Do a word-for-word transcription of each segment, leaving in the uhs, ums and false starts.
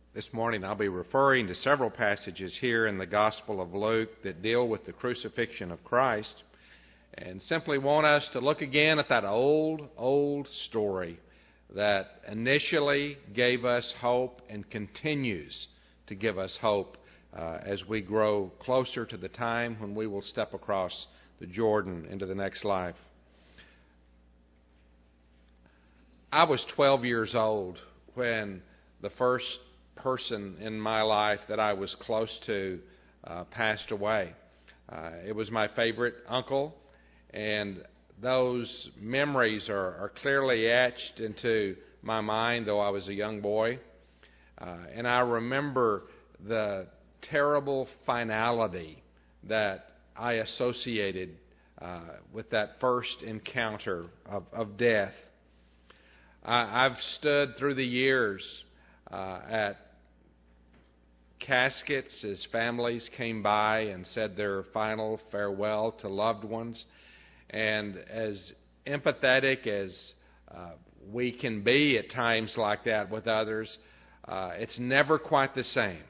This morning I'll be referring to several passages here in the Gospel of Luke that deal with the crucifixion of Christ, and simply want us to look again at that old, old story that initially gave us hope and continues to give us hope uh, as we grow closer to the time when we will step across the Jordan into the next life. I was twelve years old when the first person in my life that I was close to uh, passed away. Uh, it was my favorite uncle, and those memories are, are clearly etched into my mind, though I was a young boy. Uh, and I remember the terrible finality that I associated uh, with that first encounter of, of death. I, I've stood through the years uh, at caskets as families came by and said their final farewell to loved ones. And as empathetic as uh, we can be at times like that with others, uh, it's never quite the same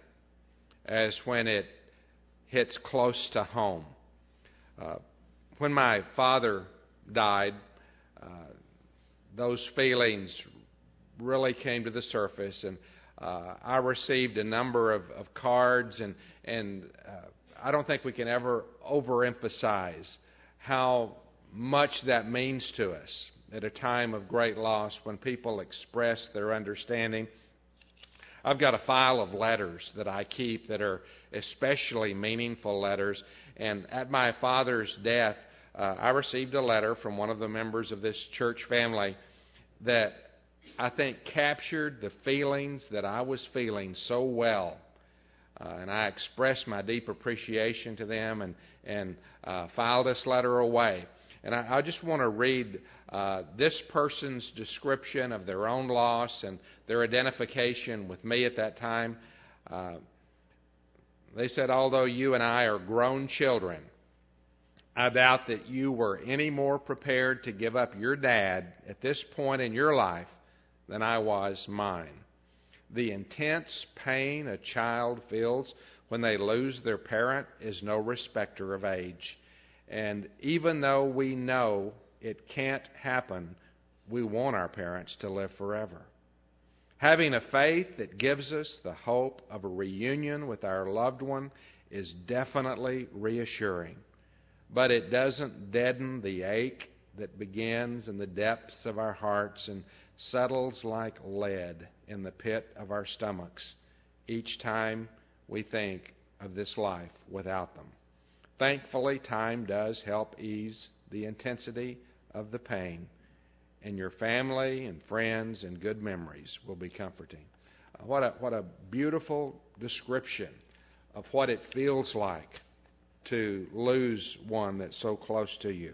as when it hits close to home. Uh, when my father died, uh, those feelings really came to the surface, and uh, I received a number of, of cards, and, and uh, I don't think we can ever overemphasize how much that means to us at a time of great loss when people express their understanding. I've got a file of letters that I keep that are especially meaningful letters, and at my father's death, uh, I received a letter from one of the members of this church family that I think captured the feelings that I was feeling so well. Uh, and I expressed my deep appreciation to them and, and uh, filed this letter away. And I, I just want to read uh, this person's description of their own loss and their identification with me at that time. Uh, they said, "Although you and I are grown children, I doubt that you were any more prepared to give up your dad at this point in your life than I was mine. The intense pain a child feels when they lose their parent is no respecter of age. And even though we know it can't happen, we want our parents to live forever. Having a faith that gives us the hope of a reunion with our loved one is definitely reassuring. But it doesn't deaden the ache that begins in the depths of our hearts and settles like lead in the pit of our stomachs each time we think of this life without them. Thankfully, time does help ease the intensity of the pain, and your family and friends and good memories will be comforting." Uh, what a, what a beautiful description of what it feels like to lose one that's so close to you.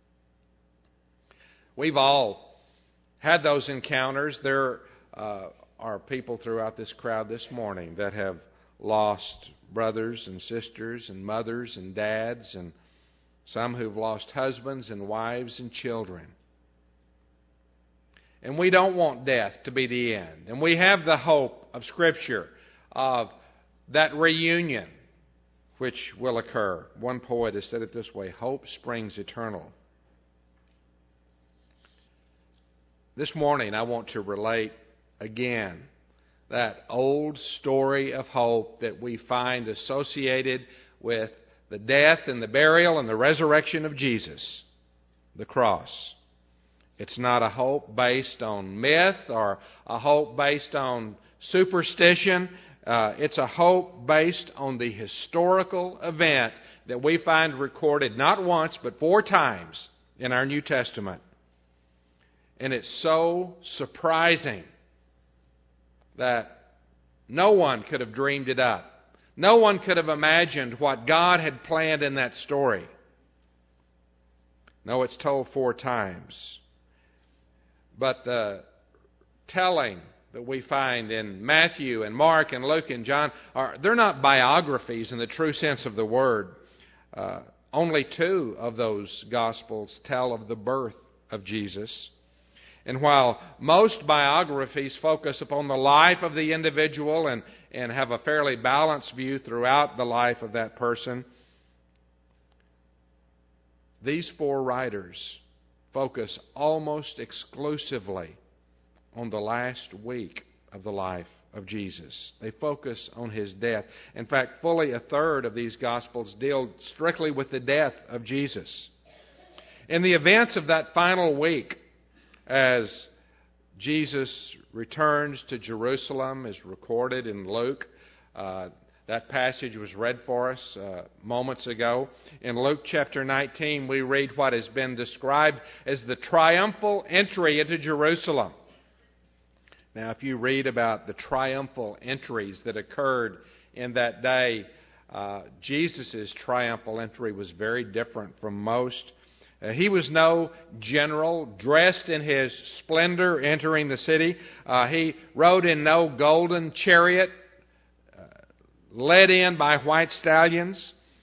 We've all had those encounters. There uh, are people throughout this crowd this morning that have lost brothers and sisters and mothers and dads, and some who've lost husbands and wives and children. And we don't want death to be the end. And we have the hope of Scripture of that reunion which will occur. One poet has said it this way: "Hope springs eternal." This morning I want to relate again that old story of hope that we find associated with the death and the burial and the resurrection of Jesus, the cross. It's not a hope based on myth or a hope based on superstition. Uh, it's a hope based on the historical event that we find recorded not once but four times in our New Testament. And it's so surprising that no one could have dreamed it up. No one could have imagined what God had planned in that story. No, it's told four times. But the telling that we find in Matthew and Mark and Luke and John, are they're not biographies in the true sense of the word. Uh, only two of those Gospels tell of the birth of Jesus. And while most biographies focus upon the life of the individual and, and have a fairly balanced view throughout the life of that person, these four writers focus almost exclusively on the last week of the life of Jesus. They focus on His death. In fact, fully a third of these Gospels deal strictly with the death of Jesus. In the events of that final week, as Jesus returns to Jerusalem, is recorded in Luke. Uh, that passage was read for us uh, moments ago. In Luke chapter nineteen, we read what has been described as the triumphal entry into Jerusalem. Now, if you read about the triumphal entries that occurred in that day, uh, Jesus' triumphal entry was very different from most. Uh, he was no general dressed in his splendor entering the city. Uh, he rode in no golden chariot uh, led in by white stallions.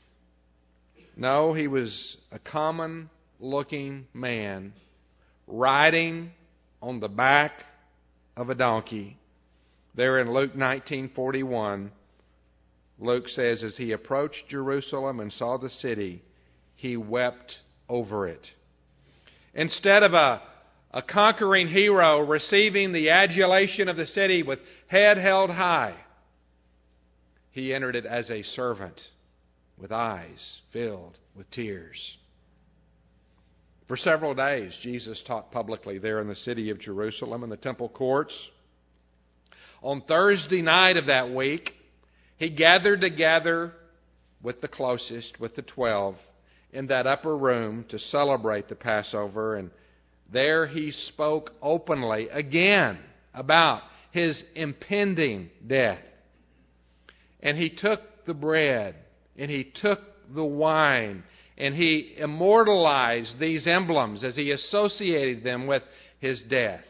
No, he was a common-looking man riding on the back of a donkey. There in Luke nineteen forty-one, Luke says, as he approached Jerusalem and saw the city, he wept over it. Instead of a, a conquering hero receiving the adulation of the city with head held high, he entered it as a servant with eyes filled with tears. For several days, Jesus taught publicly there in the city of Jerusalem in the temple courts. On Thursday night of that week, he gathered together with the closest, with the twelve, in that upper room to celebrate the Passover. And there he spoke openly again about his impending death. And he took the bread, and he took the wine, and he immortalized these emblems as he associated them with his death.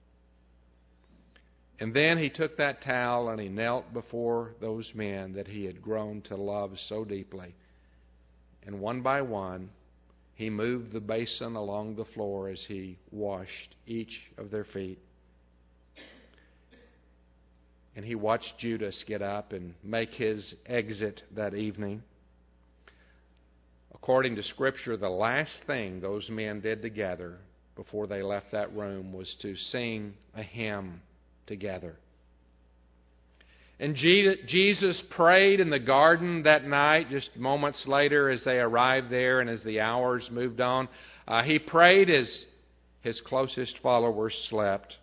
And then he took that towel and he knelt before those men that he had grown to love so deeply. And one by one, he moved the basin along the floor as he washed each of their feet. And he watched Judas get up and make his exit that evening. According to Scripture, the last thing those men did together before they left that room was to sing a hymn together. And Jesus prayed in the garden that night, just moments later as they arrived there and as the hours moved on. Uh, he prayed as his closest followers slept.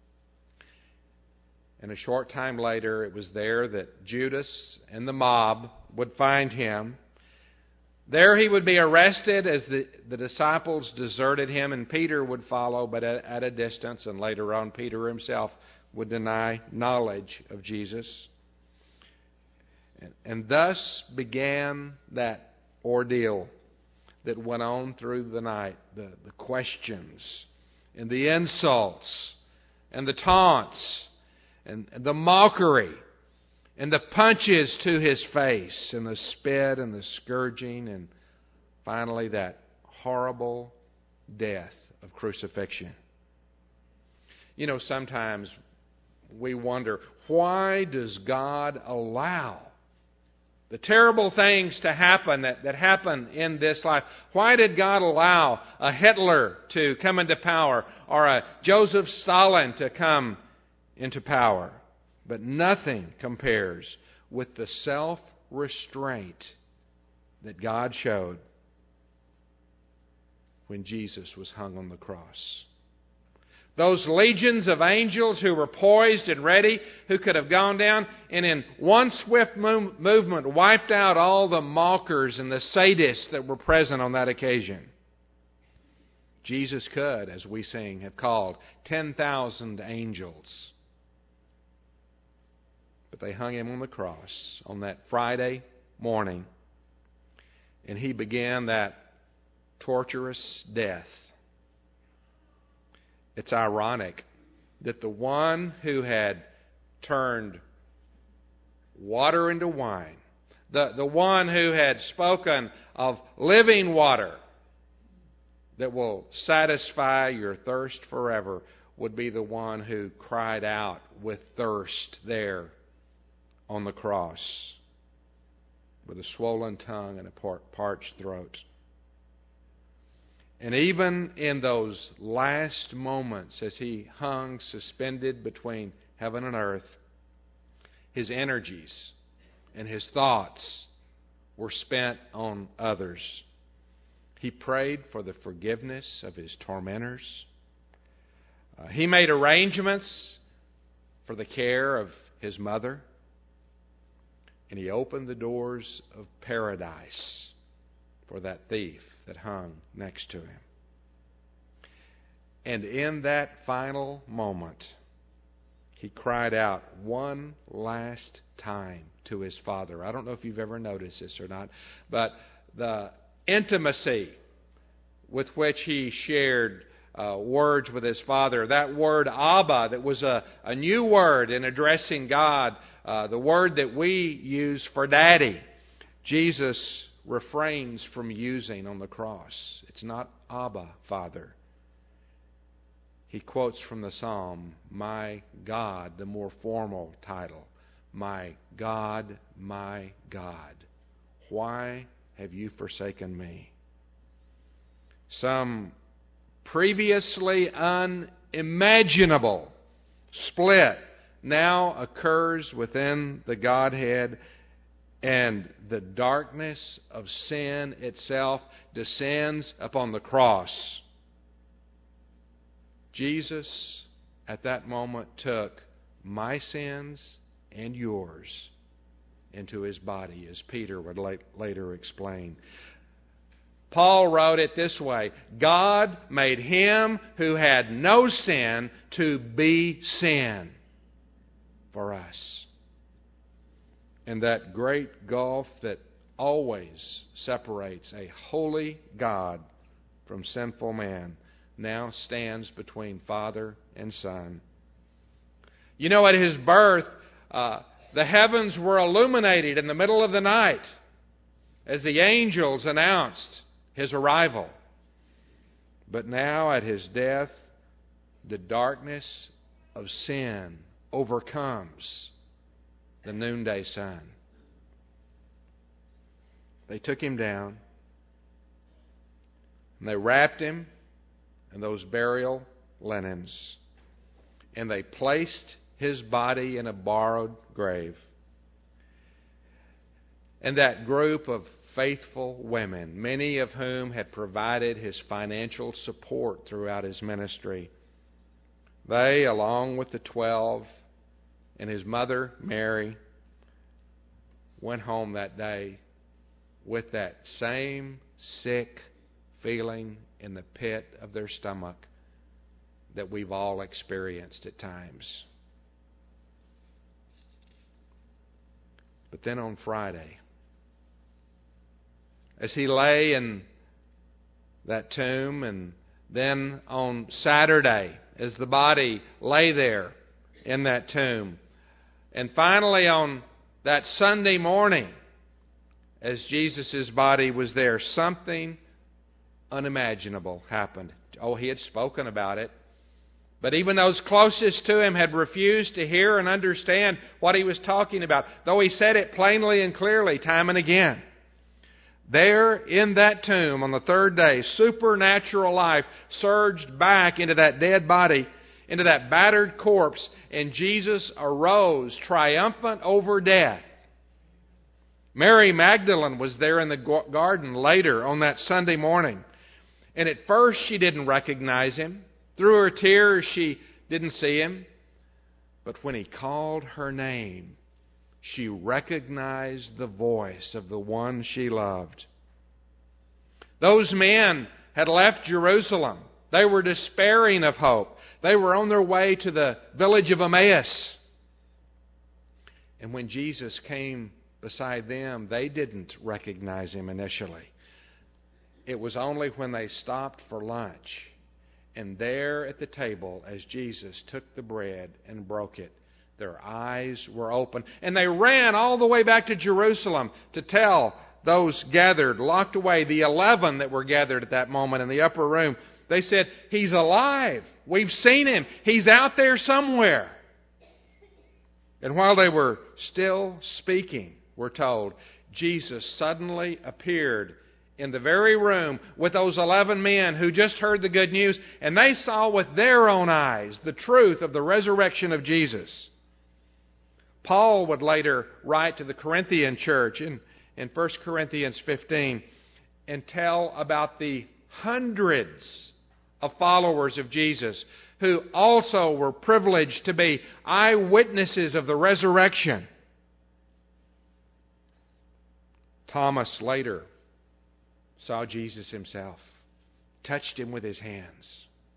And a short time later, it was there that Judas and the mob would find him. There he would be arrested as the, the disciples deserted him, and Peter would follow, but at, at a distance. And later on, Peter himself would deny knowledge of Jesus. And, and thus began that ordeal that went on through the night. The, the questions and the insults and the taunts and, and the mockery and the punches to his face and the spit and the scourging and finally that horrible death of crucifixion. You know, sometimes we wonder, why does God allow the terrible things to happen that, that happen in this life? Why did God allow a Hitler to come into power or a Joseph Stalin to come into power? But nothing compares with the self-restraint that God showed when Jesus was hung on the cross. Those legions of angels who were poised and ready, who could have gone down and in one swift move- movement wiped out all the mockers and the sadists that were present on that occasion. Jesus could, as we sing, have called ten thousand angels. But they hung him on the cross on that Friday morning, and he began that torturous death. It's ironic that the one who had turned water into wine, the, the one who had spoken of living water that will satisfy your thirst forever, would be the one who cried out with thirst there on the cross, with a swollen tongue and a par- parched throat. And even in those last moments, as he hung suspended between heaven and earth, his energies and his thoughts were spent on others. He prayed for the forgiveness of his tormentors. Uh, he made arrangements for the care of his mother. And he opened the doors of paradise for that thief that hung next to him. And in that final moment, he cried out one last time to his Father. I don't know if you've ever noticed this or not, but the intimacy with which he shared uh, words with his Father, that word Abba, that was a, a new word in addressing God, uh, the word that we use for Daddy, Jesus refrains from using on the cross. It's not Abba, Father. He quotes from the Psalm, My God, the more formal title. My God, my God, why have you forsaken me? Some previously unimaginable split now occurs within the Godhead, and the darkness of sin itself descends upon the cross. Jesus, at that moment, took my sins and yours into his body, as Peter would later explain. Paul wrote it this way, God made him who had no sin to be sin for us. And that great gulf that always separates a holy God from sinful man now stands between Father and Son. You know, at his birth, uh, the heavens were illuminated in the middle of the night as the angels announced his arrival. But now at his death, the darkness of sin overcomes the noonday sun. They took him down and they wrapped him in those burial linens, and they placed his body in a borrowed grave. And that group of faithful women, many of whom had provided his financial support throughout his ministry, they, along with the twelve and his mother, Mary, went home that day with that same sick feeling in the pit of their stomach that we've all experienced at times. But then on Friday, as he lay in that tomb, and then on Saturday, as the body lay there in that tomb, and finally on that Sunday morning, as Jesus' body was there, something unimaginable happened. Oh, he had spoken about it. But even those closest to him had refused to hear and understand what he was talking about, though he said it plainly and clearly time and again. There in that tomb on the third day, supernatural life surged back into that dead body, into that battered corpse, and Jesus arose triumphant over death. Mary Magdalene was there in the garden later on that Sunday morning. And at first she didn't recognize him. Through her tears she didn't see him. But when he called her name, she recognized the voice of the one she loved. Those men had left Jerusalem. They were despairing of hope. They were on their way to the village of Emmaus. And when Jesus came beside them, they didn't recognize him initially. It was only when they stopped for lunch, and there at the table, as Jesus took the bread and broke it, their eyes were open, and they ran all the way back to Jerusalem to tell those gathered, locked away, the eleven that were gathered at that moment in the upper room, They said, He's alive. We've seen Him. He's out there somewhere. And while they were still speaking, we're told, Jesus suddenly appeared in the very room with those eleven men who just heard the good news, and they saw with their own eyes the truth of the resurrection of Jesus. Paul would later write to the Corinthian church in, in First Corinthians fifteen and tell about the hundreds of followers of Jesus who also were privileged to be eyewitnesses of the resurrection. Thomas later saw Jesus Himself, touched Him with His hands.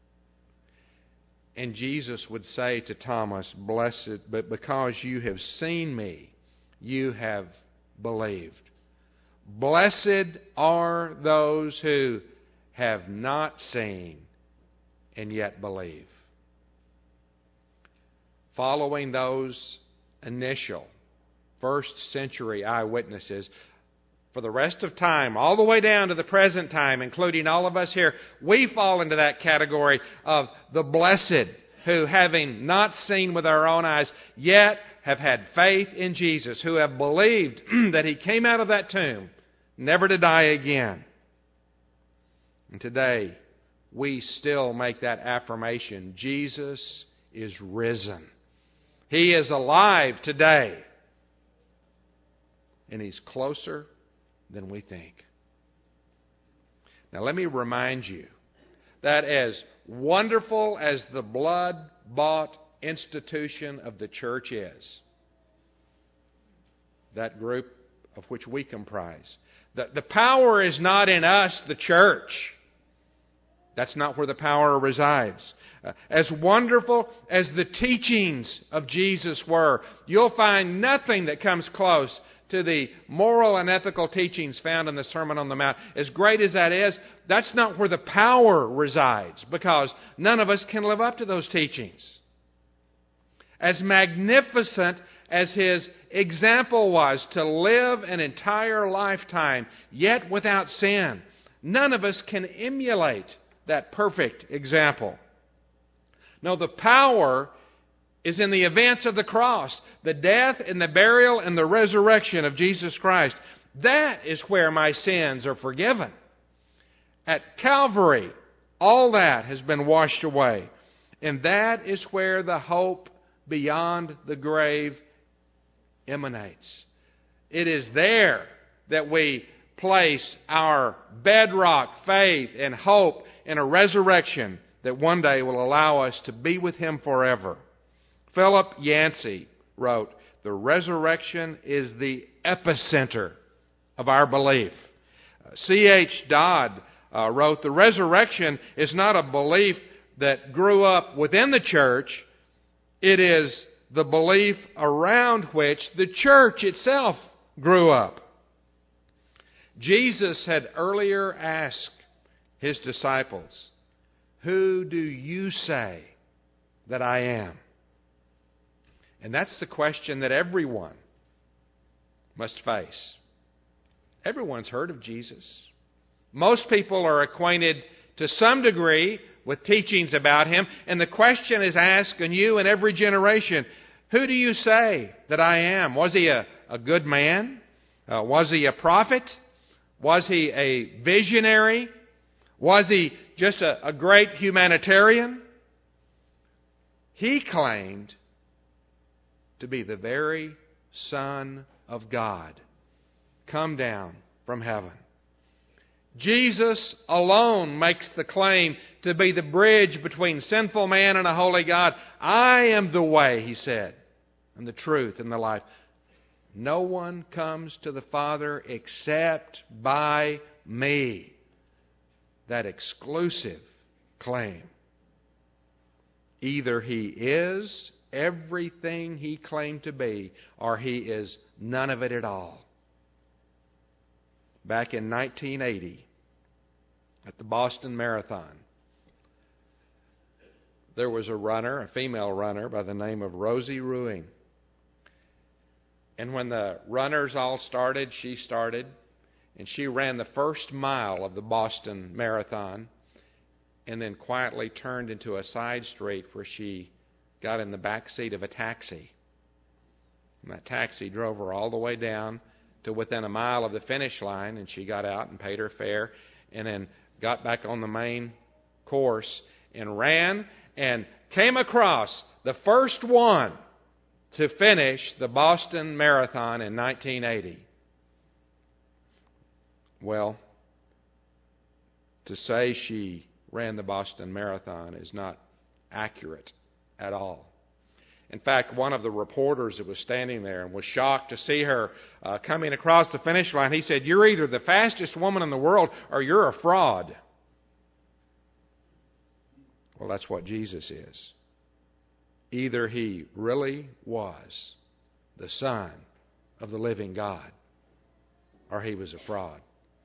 And Jesus would say to Thomas, "Blessed, but because you have seen me, you have believed. Blessed are those who have not seen and yet believe." Following those initial first century eyewitnesses, for the rest of time, all the way down to the present time, including all of us here, we fall into that category of the blessed who, having not seen with our own eyes, yet have had faith in Jesus, who have believed that He came out of that tomb, never to die again. And today, we still make that affirmation: Jesus is risen. He is alive today. And He's closer than we think. Now let me remind you that as wonderful as the blood-bought institution of the church is, that group of which we comprise, the, the power is not in us, the church. That's not where the power resides. Uh, as wonderful as the teachings of Jesus were, you'll find nothing that comes close to the moral and ethical teachings found in the Sermon on the Mount. As great as that is, that's not where the power resides, because none of us can live up to those teachings. As magnificent as His example was to live an entire lifetime, yet without sin, none of us can emulate that perfect example. No, the power is in the events of the cross, the death and the burial and the resurrection of Jesus Christ. That is where my sins are forgiven. At Calvary, all that has been washed away. And that is where the hope beyond the grave emanates. It is there that we place our bedrock faith and hope in a resurrection that one day will allow us to be with Him forever. Philip Yancey wrote, "The resurrection is the epicenter of our belief." C H Dodd uh, wrote, "The resurrection is not a belief that grew up within the church. It is the belief around which the church itself grew up." Jesus had earlier asked His disciples, "Who do you say that I am?" And that's the question that everyone must face. Everyone's heard of Jesus. Most people are acquainted to some degree with teachings about Him. And the question is asked in you in every generation, who do you say that I am? Was He a, a good man? Uh, was He a prophet? Was He a visionary? Was He just a, a great humanitarian? He claimed to be the very Son of God, come down from heaven. Jesus alone makes the claim to be the bridge between sinful man and a holy God. "I am the way," He said, "and the truth and the life. No one comes to the Father except by me." That exclusive claim. Either He is everything He claimed to be, or He is none of it at all. Back in nineteen eighty, at the Boston Marathon, there was a runner, a female runner, by the name of Rosie Ruing. And when the runners all started, she started, and she ran the first mile of the Boston Marathon. and then quietly turned into a side street where she got in the back seat of a taxi. And that taxi drove her all the way down to within a mile of the finish line, and she got out and paid her fare, and then got back on the main course and ran and came across the first one to finish the Boston Marathon in nineteen eighty. Well, to say she ran the Boston Marathon is not accurate at all. In fact, one of the reporters that was standing there and was shocked to see her uh, coming across the finish line, he said, "You're either the fastest woman in the world or you're a fraud." Well, that's what Jesus is. Either He really was the Son of the living God, or He was a fraud.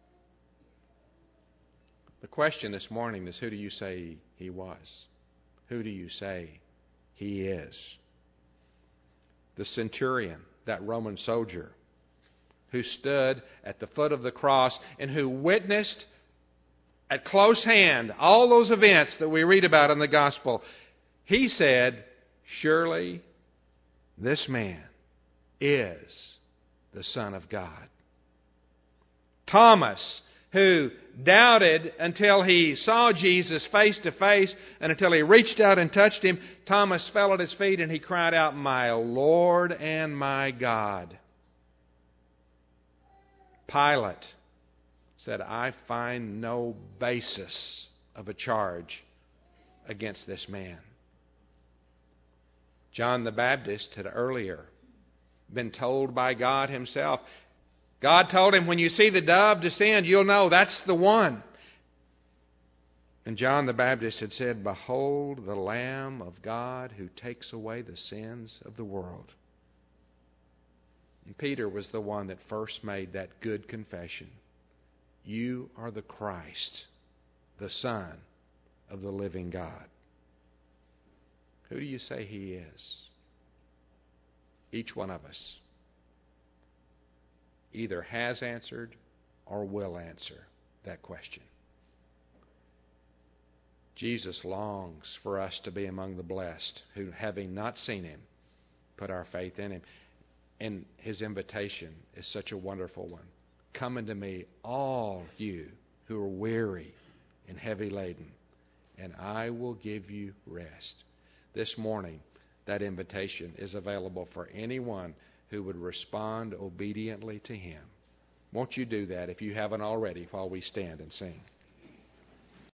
The question this morning is, who do you say He was? Who do you say He is? The centurion, that Roman soldier, who stood at the foot of the cross and who witnessed at close hand all those events that we read about in the gospel, he said, "Surely this man is the Son of God." Thomas, who doubted until he saw Jesus face to face and until he reached out and touched Him, Thomas fell at His feet and he cried out, "My Lord and my God." Pilate said, "I find no basis of a charge against this man." John the Baptist had earlier been told by God Himself, God told him, when you see the dove descend, you'll know that's the one. And John the Baptist had said, "Behold the Lamb of God who takes away the sins of the world." And Peter was the one that first made that good confession. You are the Christ, the Son of the living God. Who do you say He is? Each one of us either has answered or will answer that question. Jesus longs for us to be among the blessed who, having not seen Him, put our faith in Him. And His invitation is such a wonderful one. "Come unto me, all you who are weary and heavy laden, and I will give you rest." This morning, that invitation is available for anyone who would respond obediently to Him. Won't you do that if you haven't already while we stand and sing?